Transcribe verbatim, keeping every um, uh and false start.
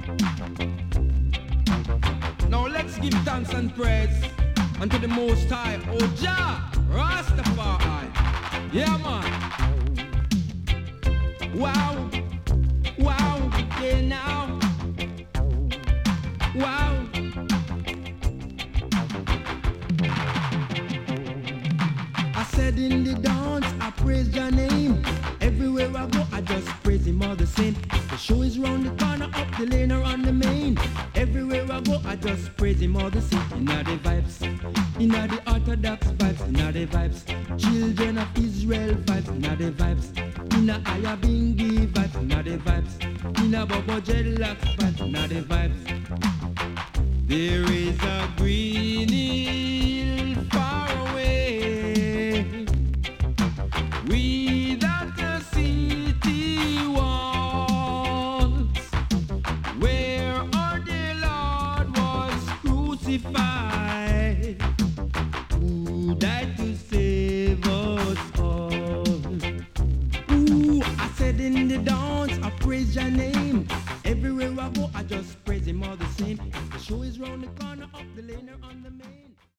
Now let's give thanks and praise unto the Most High, oh Jah, Rastafari. Yeah, man. Wow, wow, yeah now. Wow. I said in the dance, I praise your name. Everywhere I go, I just praise him all the same. The show is round the corner, up the lane or on the main. Everywhere I go, I just praise him all the same. Inna the vibes, inna the Orthodox vibes, inna the vibes. Children of Israel vibes, inna the vibes. Inna Ayabingi vibes, inna the vibes. Inna Bobo Dreadlocks vibes, inna the vibes. There is a green hill far away, without a city walls, where our dear Lord was crucified, who died to save us all. Ooh, I said in the dance, I praise your name. Everywhere I go, I just praise him all the same. The show is round the corner, up the lane or on the